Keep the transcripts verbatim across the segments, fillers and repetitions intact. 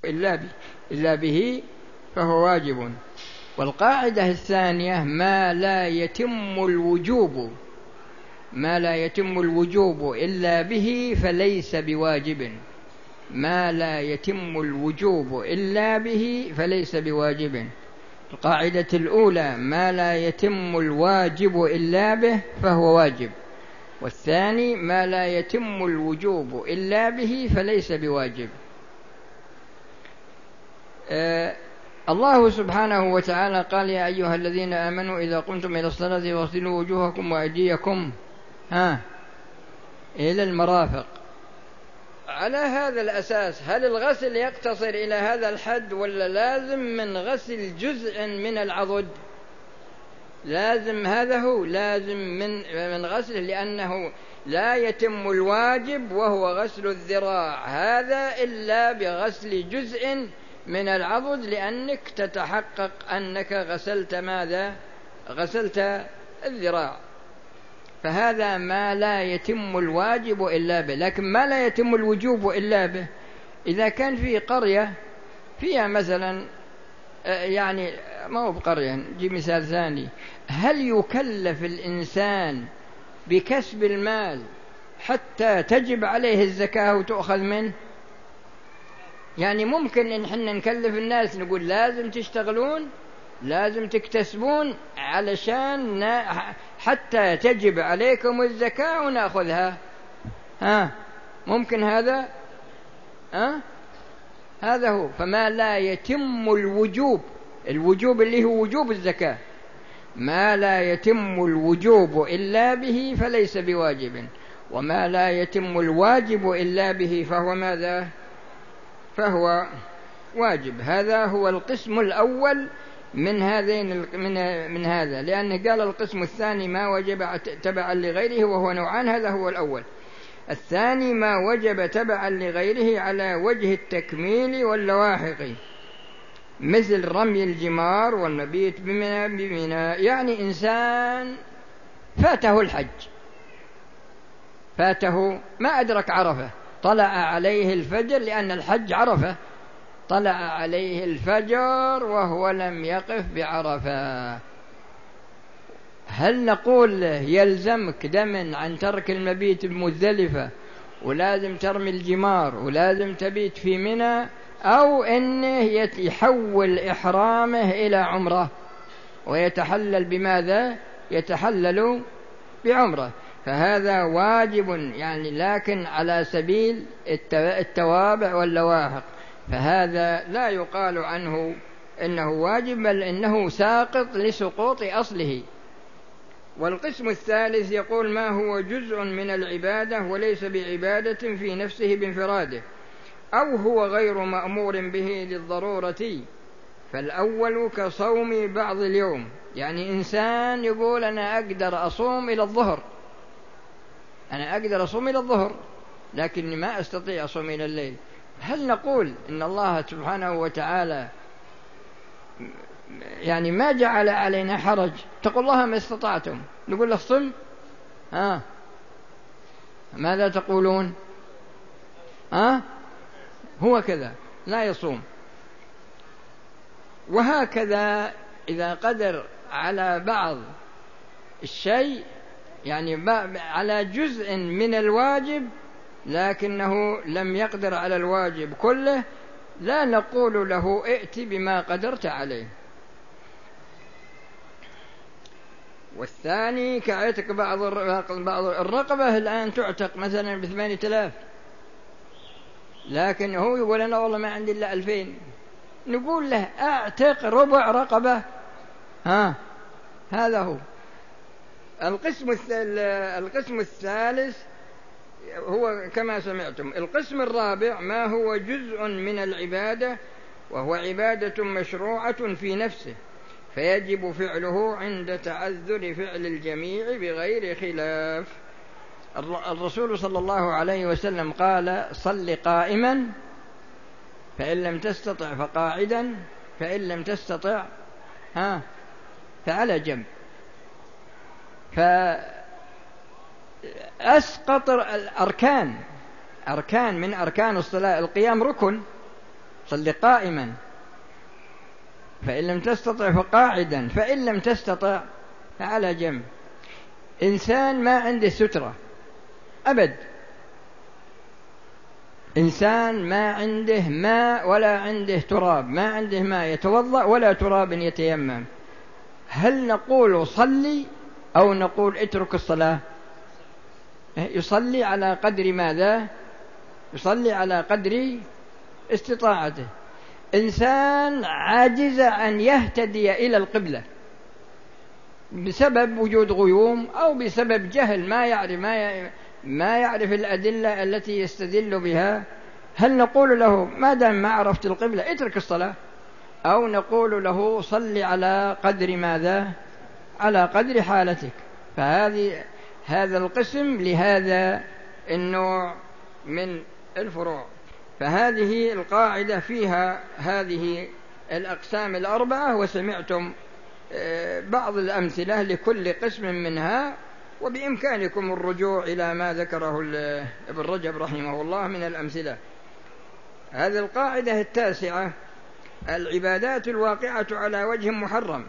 إلا به, إلا به فهو واجب. والقاعدة الثانية ما لا يتم الوجوب ما لا يتم الوجوب إلا به فليس بواجب. ما لا يتم الوجوب إلا به فليس بواجب. القاعدة الأولى ما لا يتم الواجب إلا به فهو واجب، والثاني ما لا يتم الوجوب إلا به فليس بواجب. آه الله سبحانه وتعالى قال يا أيها الذين آمنوا إذا قمتم إلى الصلاة فاغسلوا وجوهكم وأيديكم ها إلى المرافق. على هذا الأساس هل الغسل يقتصر إلى هذا الحد ولا لازم من غسل جزء من العضد؟ لازم هذا هو لازم من من غسله، لأنه لا يتم الواجب وهو غسل الذراع هذا إلا بغسل جزء من العضد، لأنك تتحقق أنك غسلت ماذا؟ غسلت الذراع. فهذا ما لا يتم الواجب إلا به. لكن ما لا يتم الوجوب إلا به إذا كان في قرية فيها مثلا يعني ما هو بقرية، نجيب مثال ثاني، هل يكلف الإنسان بكسب المال حتى تجب عليه الزكاة وتؤخذ منه؟ يعني ممكن إن حنا نكلف الناس نقول لازم تشتغلون لازم تكتسبون علشان حتى تجب عليكم الزكاة ونأخذها، ها ممكن هذا؟ ها هذا هو. فما لا يتم الوجوب، الوجوب اللي هو وجوب الزكاة، ما لا يتم الوجوب إلا به فليس بواجب، وما لا يتم الواجب إلا به فهو ماذا؟ فهو واجب. هذا هو القسم الأول من هذين من من هذا، لأنه قال القسم الثاني ما وجب تبعا لغيره وهو نوعان، هذا هو الأول. الثاني ما وجب تبعا لغيره على وجه التكميل واللواحق، مثل رمي الجمار والمبيت بمنى بمنى. يعني إنسان فاته الحج، فاته ما أدرك عرفة، طلع عليه الفجر لأن الحج عرفة، طلع عليه الفجر وهو لم يقف بعرفة، هل نقول يلزمك دم عن ترك المبيت بمزدلفة ولازم ترمي الجمار ولازم تبيت في منى، أو إنه يحول إحرامه إلى عمرة ويتحلل بماذا؟ يتحلل بعمرة؟ فهذا واجب يعني، لكن على سبيل التوابع واللواحق، فهذا لا يقال عنه إنه واجب بل إنه ساقط لسقوط أصله. والقسم الثالث يقول ما هو جزء من العبادة وليس بعبادة في نفسه بانفراده، أو هو غير مأمور به للضرورة، فالأول كصوم بعض اليوم. يعني إنسان يقول أنا أقدر أصوم إلى الظهر، أنا أقدر أصوم إلى الظهر لكني ما أستطيع أصوم إلى الليل، هل نقول إن الله سبحانه وتعالى يعني ما جعل علينا حرج؟ تقول الله ما استطعتم، نقول له صم، ها ماذا تقولون؟ ها هو كذا لا يصوم. وهكذا إذا قدر على بعض الشيء يعني على جزء من الواجب لكنه لم يقدر على الواجب كله، لا نقول له ائت بما قدرت عليه. والثاني كعتق بعض بعض الرقبة، الآن تعتق مثلا بثمانية آلاف، لكن هو يقول أنا والله ما عندي إلا ألفين، نقول له اعتق ربع رقبة، ها هذا هو. القسم القسم الثالث هو كما سمعتم. القسم الرابع ما هو جزء من العبادة وهو عبادة مشروعة في نفسه فيجب فعله عند تعذر فعل الجميع بغير خلاف. الرسول صلى الله عليه وسلم قال صل قائما فإن لم تستطع فقاعدا فإن لم تستطع ها فعلى جنب. فأسقط الأركان، أركان من أركان الصلاة، القيام ركن، صل قائما، فإن لم تستطع فقاعدا، فإن لم تستطع فعلى جنب. إنسان ما عنده سترة أبد، إنسان ما عنده ماء ولا عنده تراب، ما عنده ماء يتوضأ ولا تراب يتيمم، هل نقول صلي أو نقول اترك الصلاة؟ يصلي على قدر ماذا؟ يصلي على قدر استطاعته. إنسان عاجز أن يهتدي إلى القبلة بسبب وجود غيوم أو بسبب جهل، ما يعرف ما ما يعرف الأدلة التي يستدل بها، هل نقول له ما دام ما عرفت القبلة اترك الصلاة، أو نقول له صل على قدر ماذا؟ على قدر حالتك؟ فهذه هذا القسم لهذا النوع من الفروع. فهذه القاعدة فيها هذه الأقسام الأربعة، وسمعتم بعض الأمثلة لكل قسم منها، وبإمكانكم الرجوع إلى ما ذكره ابن رجب رحمه الله من الأمثلة. هذه القاعدة التاسعة: العبادات الواقعة على وجه محرم.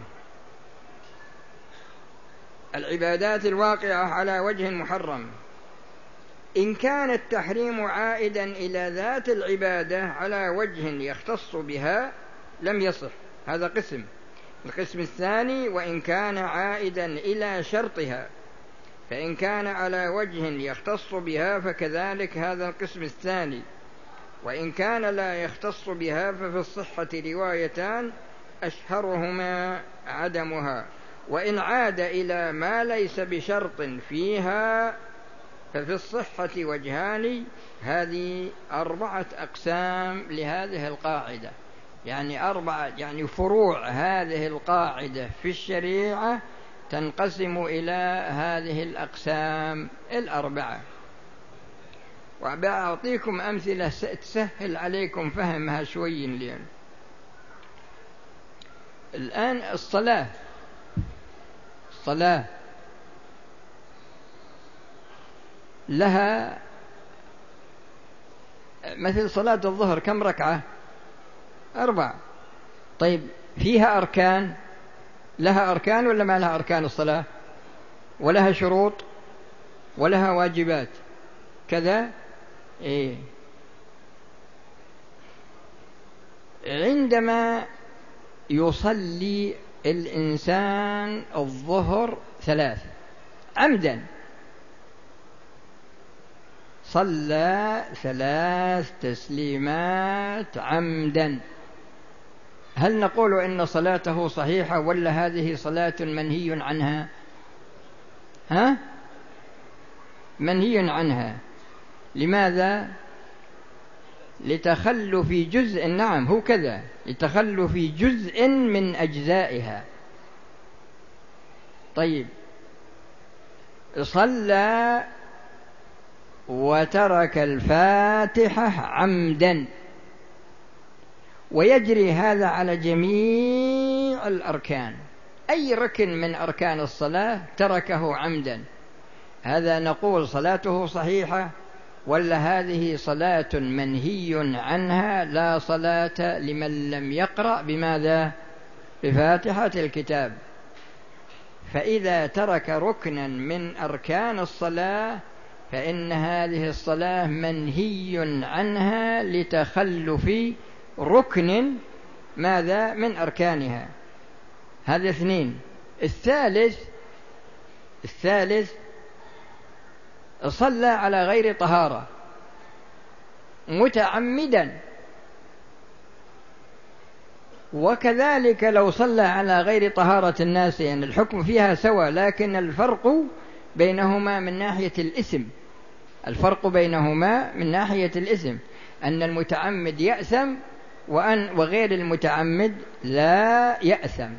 العبادات الواقعة على وجه محرم إن كان التحريم عائدا إلى ذات العبادة على وجه يختص بها لم يصح. هذا قسم. القسم الثاني: وإن كان عائدا إلى شرطها، فإن كان على وجه يختص بها فكذلك هذا القسم الثاني. وإن كان لا يختص بها ففي الصحة روايتان أشهرهما عدمها. وإن عاد إلى ما ليس بشرط فيها ففي الصحة وجهان. هذه أربعة أقسام لهذه القاعدة، يعني أربعة يعني فروع هذه القاعدة في الشريعة تنقسم إلى هذه الأقسام الأربعة. وبأعطيكم أمثلة تسهل عليكم فهمها شوي اليوم. الآن الصلاة الصلاة لها مثل صلاة الظهر كم ركعة؟ أربع. طيب فيها أركان؟ لها أركان ولا ما لها أركان الصلاة؟ ولها شروط ولها واجبات كذا. إيه؟ عندما يصلي الإنسان الظهر ثلاث عمدا، صلى ثلاث تسليمات عمدا، هل نقول إن صلاته صحيحة ولا هذه صلاة منهي عنها؟ ها؟ منهي عنها. لماذا؟ لتخلف جزء، نعم هو كذا، لتخلف جزء من أجزائها. طيب صلى وترك الفاتحة عمدا، ويجري هذا على جميع الأركان، أي ركن من أركان الصلاة تركه عمدا، هذا نقول صلاته صحيحة ولا هذه صلاة منهي عنها لا صلاة لمن لم يقرأ بماذا؟ بفاتحة الكتاب. فإذا ترك ركنا من أركان الصلاة فإن هذه الصلاة منهي عنها لتخلف ركن ماذا؟ من أركانها. هذا اثنين. الثالث الثالث صلى على غير طهارة متعمدا، وكذلك لو صلى على غير طهارة الناس، يعني الحكم فيها سواء، لكن الفرق بينهما من ناحية الإثم، الفرق بينهما من ناحية الإثم أن المتعمد يأثم وأن وغير المتعمد لا يأثم.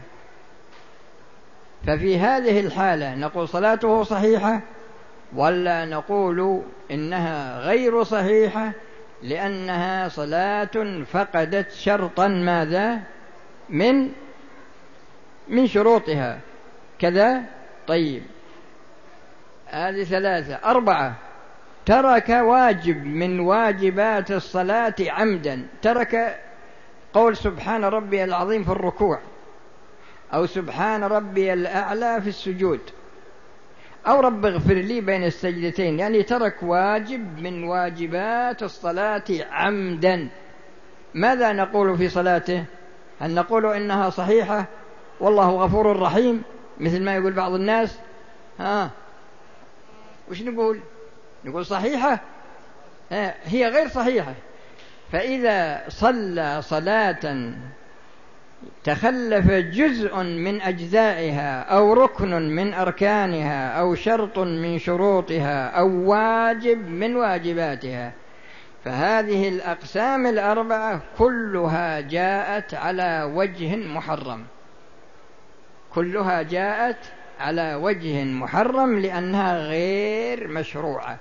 ففي هذه الحالة نقول صلاته صحيحة ولا نقول إنها غير صحيحة لأنها صلاة فقدت شرطا ماذا؟ من من شروطها كذا. طيب هذه ثلاثة. أربعة: ترك واجب من واجبات الصلاة عمدا، ترك قول سبحان ربي العظيم في الركوع، أو سبحان ربي الأعلى في السجود، أو رب اغفر لي بين السجدتين، يعني ترك واجب من واجبات الصلاة عمدا، ماذا نقول في صلاته؟ هل نقول إنها صحيحة والله غفور رحيم مثل ما يقول بعض الناس؟ ها وش نقول؟ نقول صحيحة؟ هي غير صحيحة. فإذا صلى صلاة تخلف جزء من أجزائها أو ركن من أركانها أو شرط من شروطها أو واجب من واجباتها، فهذه الأقسام الأربعة كلها جاءت على وجه محرم، كلها جاءت على وجه محرم لأنها غير مشروعة،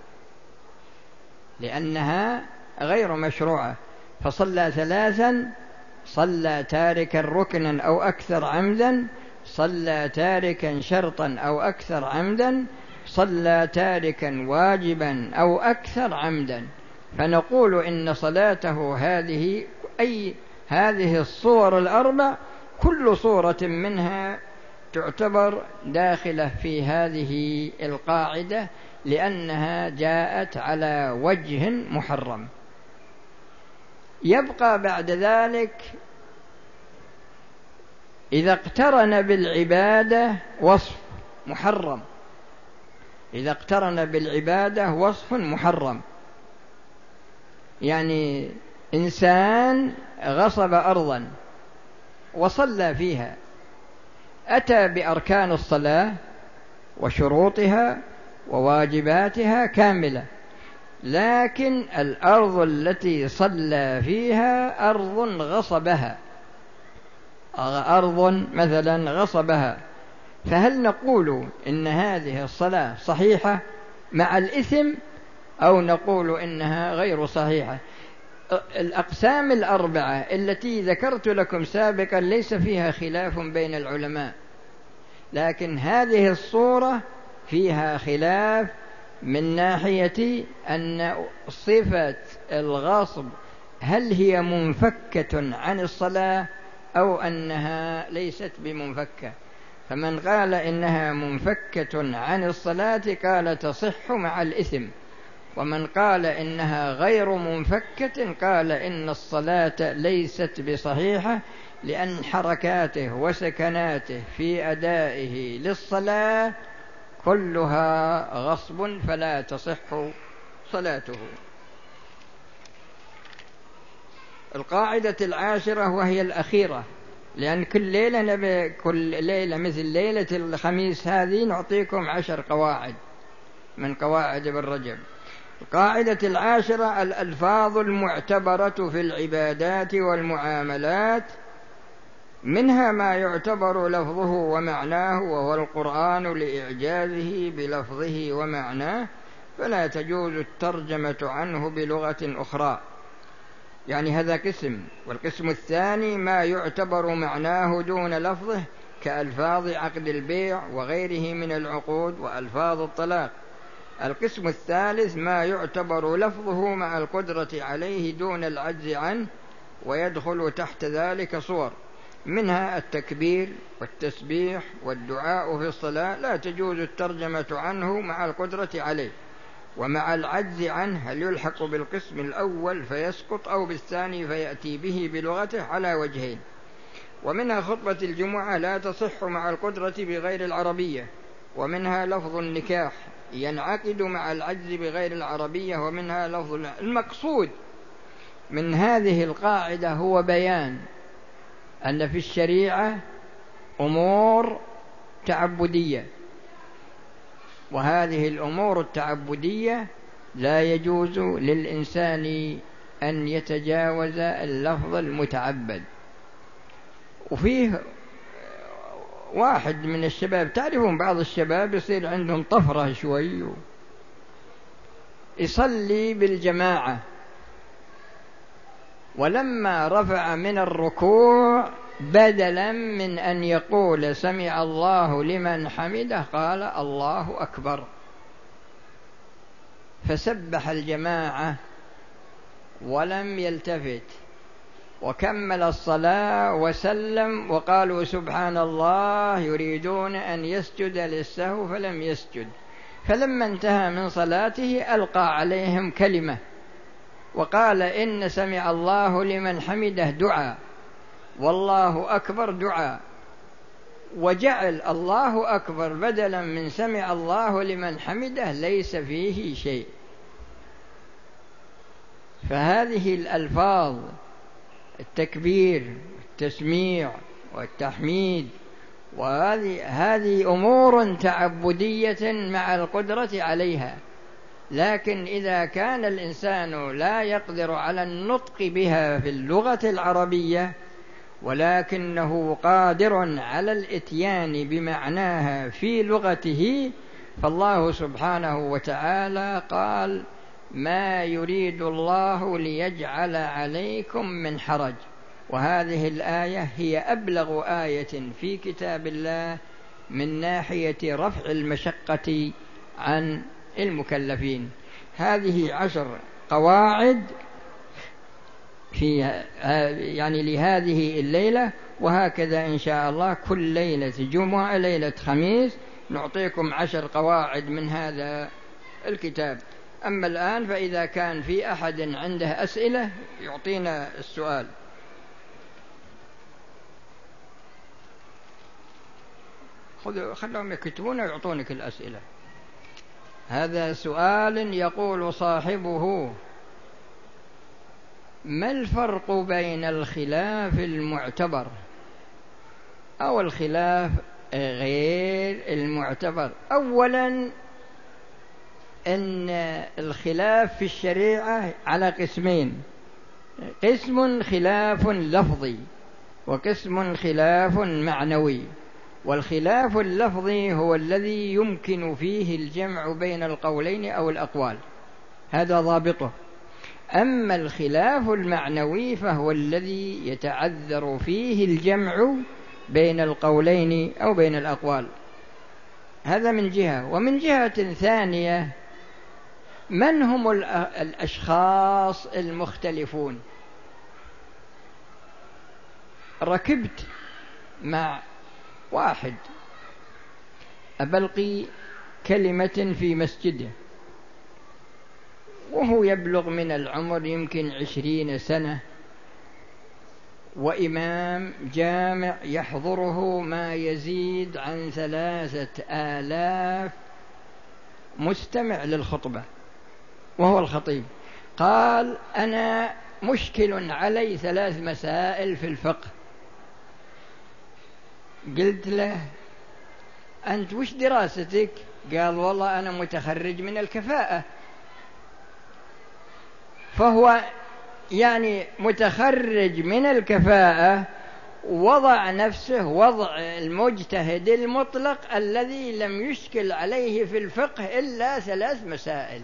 لأنها غير مشروعة. فصلى ثلاثا: صلى تاركا ركنا أو أكثر عمدا، صلى تاركا شرطا أو أكثر عمدا، صلى تاركا واجبا أو أكثر عمدا. فنقول إن صلاته هذه أي هذه الصور الأربع كل صورة منها تعتبر داخلة في هذه القاعدة لأنها جاءت على وجه محرم. يبقى بعد ذلك إذا اقترن بالعبادة وصف محرم، إذا اقترن بالعبادة وصف محرم، يعني إنسان غصب أرضا وصلى فيها، أتى بأركان الصلاة وشروطها وواجباتها كاملة، لكن الأرض التي صلى فيها أرض غصبها، أرض مثلا غصبها، فهل نقول إن هذه الصلاة صحيحة مع الإثم أو نقول إنها غير صحيحة؟ الأقسام الأربعة التي ذكرت لكم سابقا ليس فيها خلاف بين العلماء، لكن هذه الصورة فيها خلاف من ناحية أن صفة الغصب هل هي منفكة عن الصلاة أو أنها ليست بمنفكة. فمن قال إنها منفكة عن الصلاة قال تصح مع الإثم، ومن قال إنها غير منفكة قال إن الصلاة ليست بصحيحة، لأن حركاته وسكناته في أدائه للصلاة كلها غصب فلا تصح صلاته. القاعدة العاشرة وهي الأخيرة، لأن كل ليلة نبي كل ليلة مثل ليلة الخميس هذه نعطيكم عشر قواعد من قواعد ابن رجب. القاعدة العاشرة: الألفاظ المعتبرة في العبادات والمعاملات، منها ما يعتبر لفظه ومعناه وهو القرآن لإعجازه بلفظه ومعناه، فلا تجوز الترجمة عنه بلغة أخرى، يعني هذا قسم. والقسم الثاني ما يعتبر معناه دون لفظه كألفاظ عقد البيع وغيره من العقود وألفاظ الطلاق. القسم الثالث ما يعتبر لفظه مع القدرة عليه دون العجز عنه، ويدخل تحت ذلك صور، منها التكبير والتسبيح والدعاء في الصلاة لا تجوز الترجمة عنه مع القدرة عليه، ومع العجز عنه هل يلحق بالقسم الأول فيسقط أو بالثاني فيأتي به بلغته على وجهين. ومنها خطبة الجمعة لا تصح مع القدرة بغير العربية، ومنها لفظ النكاح ينعقد مع العجز بغير العربية، ومنها لفظ. المقصود من هذه القاعدة هو بيان أن في الشريعة أمور تعبدية، وهذه الأمور التعبدية لا يجوز للإنسان أن يتجاوز اللفظ المتعبد. وفيه واحد من الشباب، تعرفون بعض الشباب يصير عندهم طفرة شوي، يصلي بالجماعة، ولما رفع من الركوع بدلا من أن يقول سمع الله لمن حمده قال الله أكبر، فسبح الجماعة ولم يلتفت، وكمل الصلاة وسلم، وقالوا سبحان الله يريدون أن يسجد للسهو فلم يسجد، فلما انتهى من صلاته ألقى عليهم كلمة وقال إن سمع الله لمن حمده دعاء، والله أكبر دعاء، وجعل الله أكبر بدلا من سمع الله لمن حمده ليس فيه شيء. فهذه الألفاظ التكبير والتسميع والتحميد وهذه هذه أمور تعبدية مع القدرة عليها، لكن إذا كان الإنسان لا يقدر على النطق بها في اللغة العربية ولكنه قادر على الإتيان بمعناها في لغته، فالله سبحانه وتعالى قال ما يريد الله ليجعل عليكم من حرج، وهذه الآية هي أبلغ آية في كتاب الله من ناحية رفع المشقة عن المكلفين. هذه عشر قواعد في يعني لهذه الليلة، وهكذا إن شاء الله كل ليلة جمعة ليلة خميس نعطيكم عشر قواعد من هذا الكتاب. أما الآن فإذا كان في أحد عنده أسئلة يعطينا السؤال. خذوا خلهم يكتبون ويعطونك الأسئلة. هذا سؤال يقول صاحبه: ما الفرق بين الخلاف المعتبر أو الخلاف غير المعتبر؟ أولا أن الخلاف في الشريعة على قسمين: قسم خلاف لفظي وقسم خلاف معنوي. والخلاف اللفظي هو الذي يمكن فيه الجمع بين القولين أو الأقوال، هذا ضابطه. أما الخلاف المعنوي فهو الذي يتعذر فيه الجمع بين القولين أو بين الأقوال، هذا من جهة. ومن جهة ثانية من هم الأشخاص المختلفون؟ ركبت مع واحد أبلقي كلمة في مسجده وهو يبلغ من العمر يمكن عشرين سنة، وإمام جامع يحضره ما يزيد عن ثلاثة آلاف مستمع للخطبة وهو الخطيب. قال أنا مشكل علي ثلاث مسائل في الفقه. قلت له أنت وش دراستك؟ قال والله أنا متخرج من الكفاءة. فهو يعني متخرج من الكفاءة وضع نفسه وضع المجتهد المطلق الذي لم يشكل عليه في الفقه إلا ثلاث مسائل.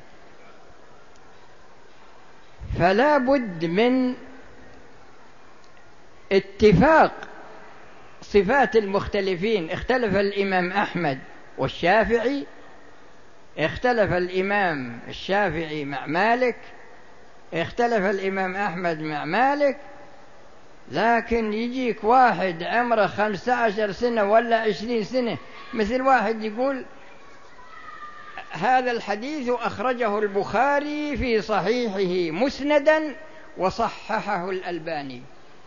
فلا بد من اتفاق صفات المختلفين. اختلف الإمام أحمد والشافعي، اختلف الإمام الشافعي مع مالك، اختلف الإمام أحمد مع مالك، لكن يجيك واحد عمره خمسة عشر سنة ولا عشرين سنة، مثل واحد يقول هذا الحديث أخرجه البخاري في صحيحه مسندا وصححه الألباني،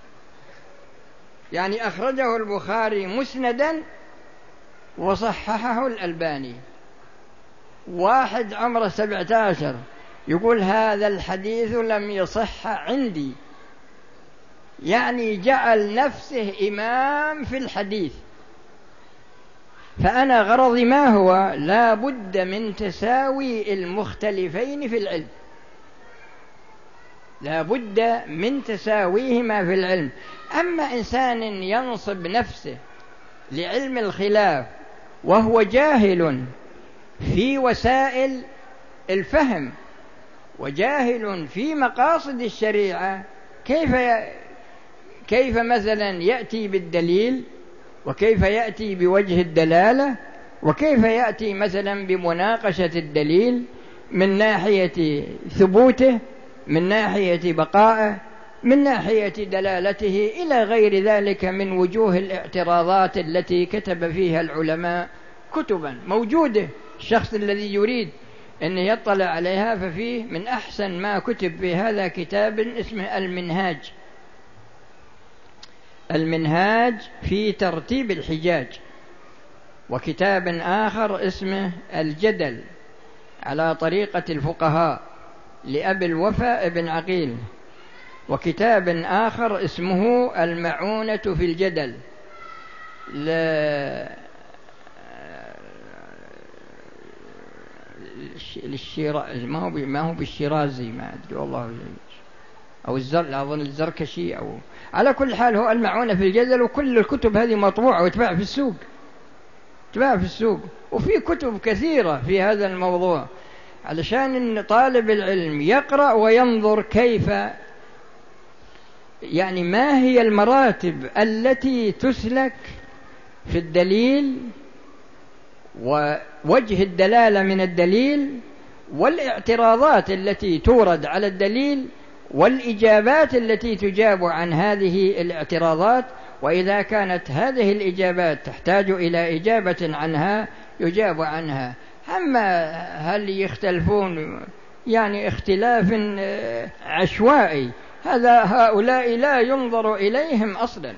يعني أخرجه البخاري مسندا وصححه الألباني. واحد عمره سبعة عشر يقول هذا الحديث لم يصح عندي، يعني جعل نفسه إمام في الحديث. فأنا غرضي ما هو؟ لا بد من تساوي المختلفين في العلم، لا بد من تساويهما في العلم. أما إنسان ينصب نفسه لعلم الخلاف وهو جاهل في وسائل الفهم وجاهل في مقاصد الشريعة، كيف كيف مثلا يأتي بالدليل، وكيف يأتي بوجه الدلالة، وكيف يأتي مثلا بمناقشة الدليل من ناحية ثبوته، من ناحية بقائه، من ناحية دلالته إلى غير ذلك من وجوه الاعتراضات التي كتب فيها العلماء كتبا موجودة. الشخص الذي يريد أن يطلع عليها ففيه من أحسن ما كتب في هذا كتاب اسمه المنهاج، المنهاج في ترتيب الحجاج، وكتاب آخر اسمه الجدل على طريقة الفقهاء لأبي الوفاء بن عقيل، وكتاب آخر اسمه المعونة في الجدل ل... للشيرازي، ما هو ما هو بالشيرازي، ما أدري والله، أو الزر أظن الزركشي، أو على كل حال هو المعونة في الجدل. وكل الكتب هذه مطبوعة وتباع في السوق، تباع في السوق، وفي كتب كثيرة في هذا الموضوع علشان إن طالب العلم يقرأ وينظر كيف، يعني ما هي المراتب التي تسلك في الدليل ووجه الدلالة من الدليل، والاعتراضات التي تورد على الدليل، والإجابات التي تجاب عن هذه الاعتراضات، وإذا كانت هذه الإجابات تحتاج إلى إجابة عنها يجاب عنها. أما هل يختلفون يعني اختلاف عشوائي، هذا هؤلاء لا ينظر إليهم أصلا.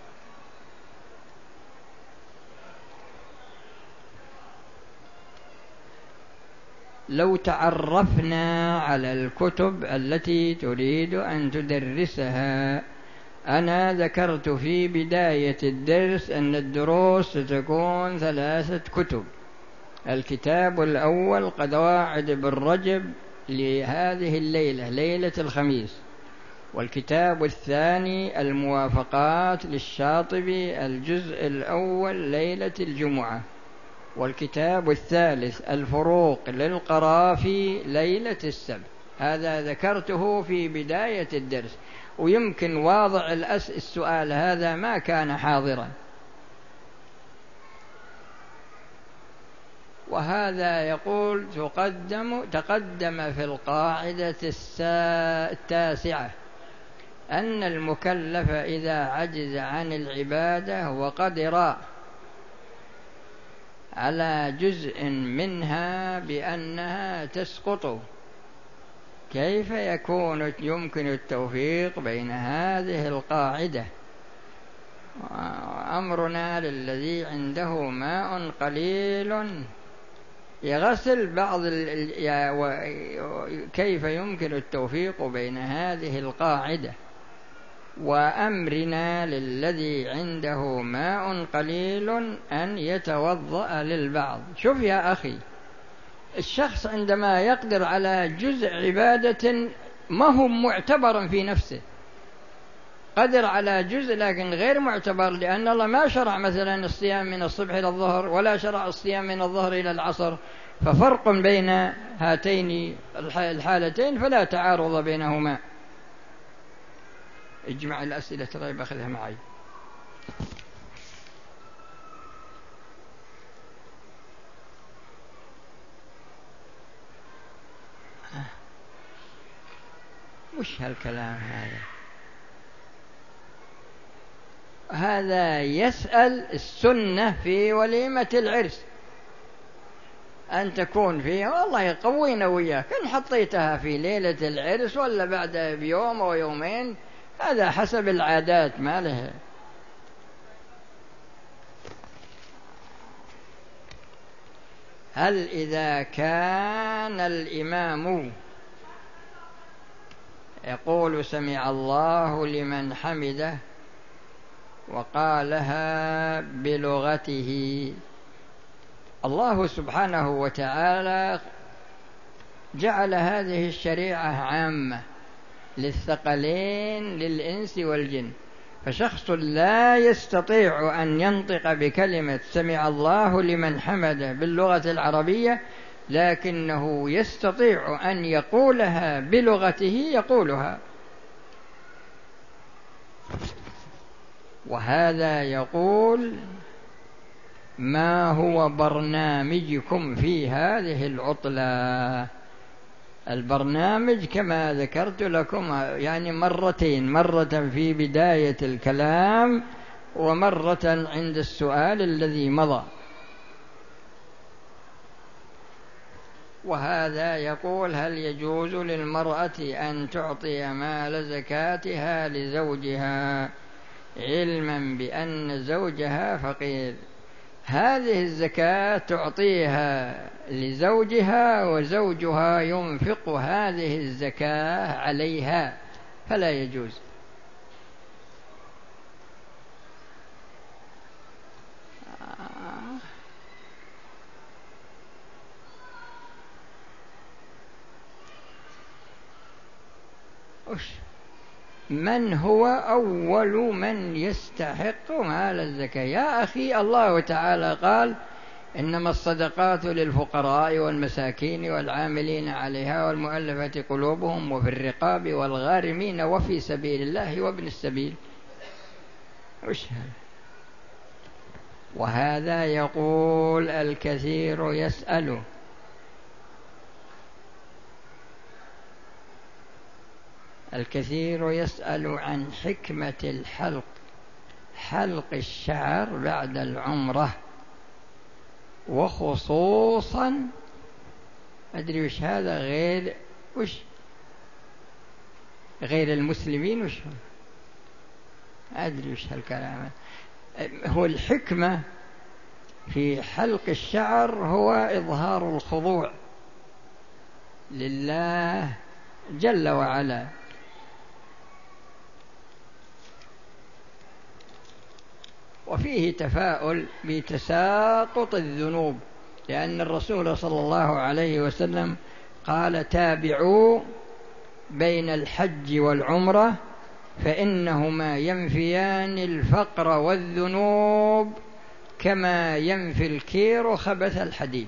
لو تعرفنا على الكتب التي تريد أن تدرسها، أنا ذكرت في بداية الدرس أن الدروس ستكون ثلاثة كتب. الكتاب الأول قواعد ابن رجب لهذه الليلة، ليلة الخميس، والكتاب الثاني الموافقات للشاطبي الجزء الأول ليلة الجمعة، والكتاب الثالث الفروق للقرافي ليلة السبت. هذا ذكرته في بداية الدرس، ويمكن واضع السؤال هذا ما كان حاضرا. وهذا يقول تقدم تقدم في القاعدة التاسعة أن المكلف إذا عجز عن العبادة وقدر على جزء منها بأنها تسقط، كيف يكون يمكن التوفيق بين هذه القاعدة؟ أمرنا للذي عنده ماء قليل يغسل بعض ال... كيف يمكن التوفيق بين هذه القاعدة وأمرنا للذي عنده ماء قليل أن يتوضأ للبعض؟ شوف يا أخي، الشخص عندما يقدر على جزء عبادة ما هو معتبر في نفسه، قدر على جزء لكن غير معتبر، لأن الله ما شرع مثلا الصيام من الصبح إلى الظهر، ولا شرع الصيام من الظهر إلى العصر، ففرق بين هاتين الحالتين فلا تعارض بينهما. اجمع الأسئلة طيب أخذها معي. وش هالكلام هذا؟ هذا يسأل السنة في وليمة العرس أن تكون فيها، والله قوينا وياك إن حطيتها في ليلة العرس ولا بعدها بيوم أو يومين، هذا حسب العادات ما لها. هل إذا كان الإمام يقول سمع الله لمن حمده وقالها بلغته، الله سبحانه وتعالى جعل هذه الشريعة عامة للثقلين للإنس والجن، فشخص لا يستطيع أن ينطق بكلمة سمع الله لمن حمده باللغة العربية، لكنه يستطيع أن يقولها بلغته يقولها. وهذا يقول ما هو برنامجكم في هذه العطلة؟ البرنامج كما ذكرت لكم يعني مرتين، مرة في بداية الكلام ومرة عند السؤال الذي مضى. وهذا يقول: هل يجوز للمرأة أن تعطي مال زكاتها لزوجها علما بأن زوجها فقير؟ هذه الزكاة تعطيها لزوجها وزوجها ينفق هذه الزكاة عليها، فلا يجوز. من هو أول من يستحق مال الزكاة؟ يا أخي، الله تعالى قال: إنما الصدقات للفقراء والمساكين والعاملين عليها والمؤلفة قلوبهم وفي الرقاب والغارمين وفي سبيل الله وابن السبيل. وش هذا؟ وهذا يقول الكثير يسأل الكثير يسأل عن حكمة الحلق، حلق الشعر بعد العمرة، وخصوصا أدري وش هذا، غير وش غير المسلمين، وش أدري وش هالكلام. هو الحكمة في حلق الشعر هو إظهار الخضوع لله جل وعلا، وفيه تفاؤل بتساقط الذنوب، لأن الرسول صلى الله عليه وسلم قال: تابعوا بين الحج والعمرة فإنهما ينفيان الفقر والذنوب كما ينفي الكير خبث الحديد.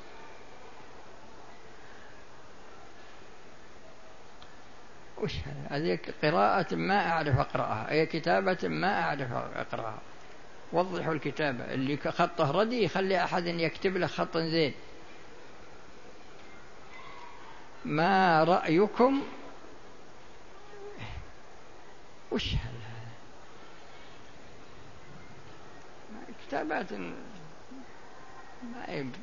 وش هذه قراءة ما أعرف أقرأها، أي كتابة ما أعرف أقرأها. وضحوا الكتابة، اللي خطه ردي يخلي أحد يكتب له خط زين. ما رأيكم؟ وش هذا؟ كتابات ما يبدو.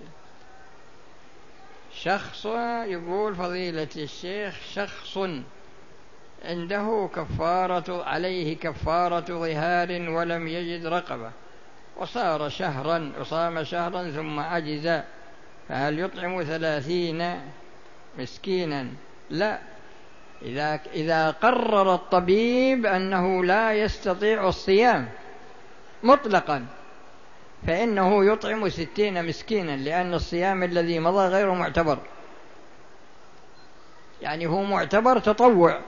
شخص يقول: فضيلة الشيخ، شخص عنده كفارة عليه كفارة ظهار ولم يجد رقبة، وصار شهرا وصام شهرا ثم عجز، فهل يطعم ثلاثين مسكينا؟ لا، إذا إذا قرر الطبيب أنه لا يستطيع الصيام مطلقا فإنه يطعم ستين مسكينا، لأن الصيام الذي مضى غير معتبر، يعني هو معتبر تطوع.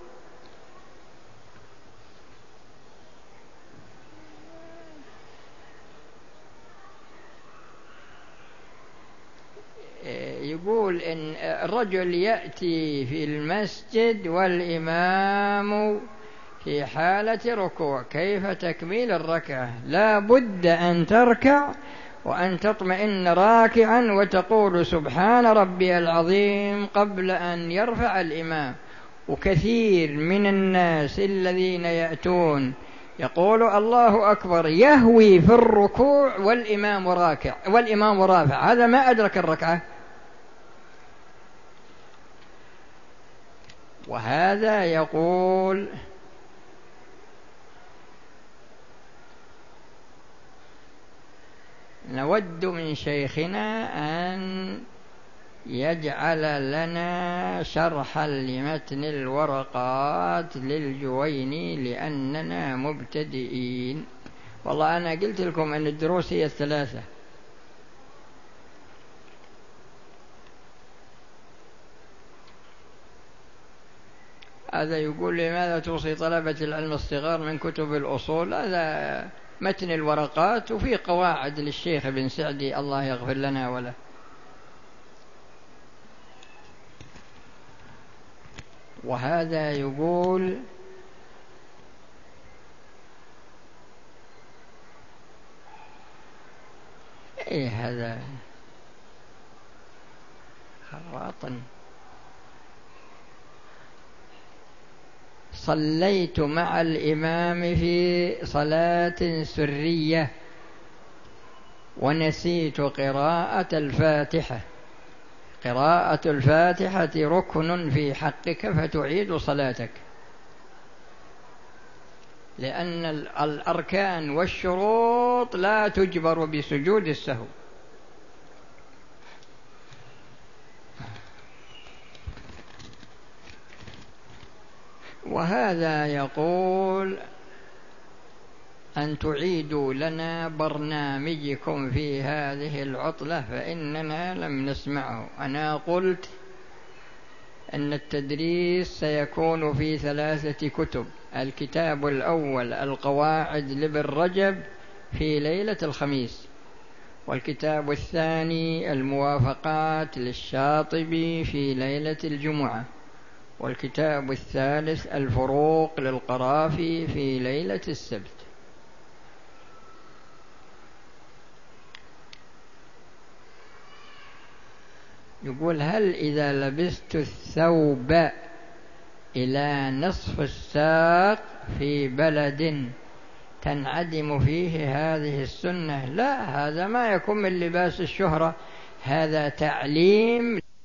يقول إن الرجل يأتي في المسجد والإمام في حالة ركوع، كيف تكميل الركعة؟ لا بد أن تركع وأن تطمئن راكعا وتقول: سبحان ربي العظيم قبل أن يرفع الإمام. وكثير من الناس الذين يأتون يقول الله أكبر يهوي في الركوع والإمام راكع والإمام رافع، هذا ما أدرك الركعة. وهذا يقول: نود من شيخنا أن يجعل لنا شرحا لمتن الورقات للجويني لأننا مبتدئين. والله أنا قلت لكم أن الدروس هي الثلاثة. هذا يقول: لماذا توصي طلبة العلم الصغار من كتب الأصول؟ هذا متن الورقات، وفي قواعد للشيخ ابن سعدي الله يغفر لنا وله. وهذا يقول: ايه هذا خراطا صليت مع الإمام في صلاة سرية ونسيت قراءة الفاتحة، قراءة الفاتحة ركن في حقك فتعيد صلاتك، لأن الأركان والشروط لا تجبر بسجود السهو. وهذا يقول أن تعيدوا لنا برنامجكم في هذه العطلة فإننا لم نسمعه. أنا قلت أن التدريس سيكون في ثلاثة كتب: الكتاب الأول القواعد لابن رجب في ليلة الخميس، والكتاب الثاني الموافقات للشاطبي في ليلة الجمعة، والكتاب الثالث الفروق للقرافي في ليلة السبت. يقول: هل إذا لبست الثوب إلى نصف الساق في بلد تنعدم فيه هذه السنة؟ لا، هذا ما يكون من لباس الشهرة، هذا تعليم